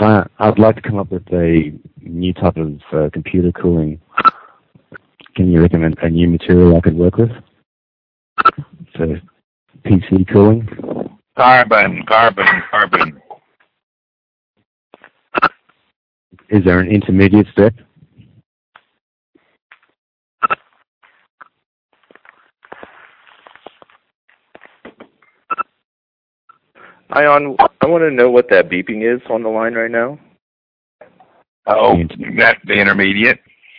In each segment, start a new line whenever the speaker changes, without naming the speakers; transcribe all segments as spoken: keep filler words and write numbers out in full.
Uh, I'd like to come up with a new type of uh, computer cooling. Can you recommend a new material I could work with for P C cooling?
Carbon, carbon, carbon.
Is there an intermediate step?
Ion, I want to know what that beeping is on the line right now.
Oh, that's the intermediate.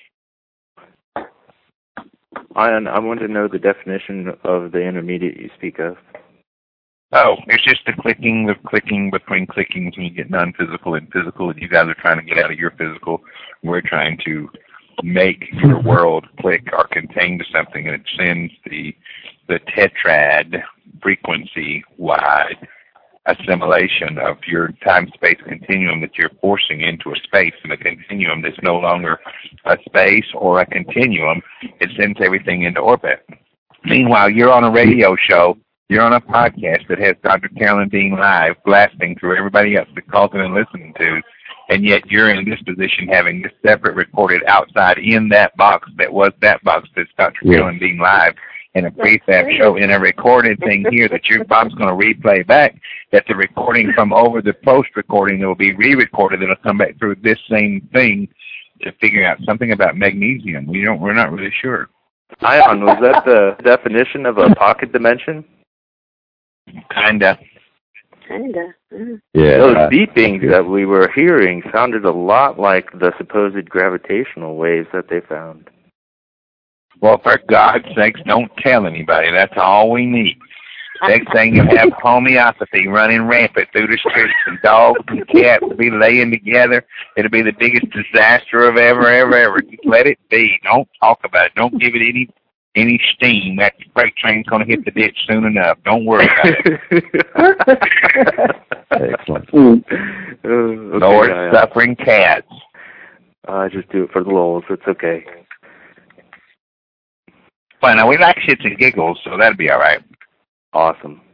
Ion, I want to know the definition of the intermediate you speak of.
Oh, it's just the clicking, the clicking between clickings when you get non-physical and physical, and you guys are trying to get out of your physical. We're trying to make your world click or contain to something, and it sends the the tetrad frequency-wide assimilation of your time-space continuum that you're forcing into a space, and a continuum that's no longer a space or a continuum. It sends everything into orbit. Meanwhile, you're on a radio show. You're on a podcast that has Doctor Carolyn Dean live blasting through everybody else that calls in and listening to, and yet you're in this position having this separate recorded outside in that box that was that box that's Doctor Yeah. Carolyn Dean live in a prefab show in a recorded thing here that your Bob's going to replay back, that the recording from over the post-recording that will be re-recorded that'll come back through this same thing to figure out something about magnesium. We don't, we're not really sure.
Ion, was that the definition of a pocket dimension?
Kinda.
Kinda. Mm.
Yeah.
Those beepings that we were hearing sounded a lot like the supposed gravitational waves that they found.
Well, for God's sakes, don't tell anybody. That's all we need. Next thing you have homeopathy running rampant through the streets, and dogs and cats will be laying together. It'll be the biggest disaster of ever, ever, ever. Just let it be. Don't talk about it. Don't give it any any steam. That freight train's going to hit the ditch soon enough. Don't worry about it.
Excellent.
Mm. Uh, okay,
Lord,
yeah, yeah.
suffering cats.
I uh, just do it for the lulz. It's okay.
Well, now we like shits and giggles, so that'll be all right.
Awesome.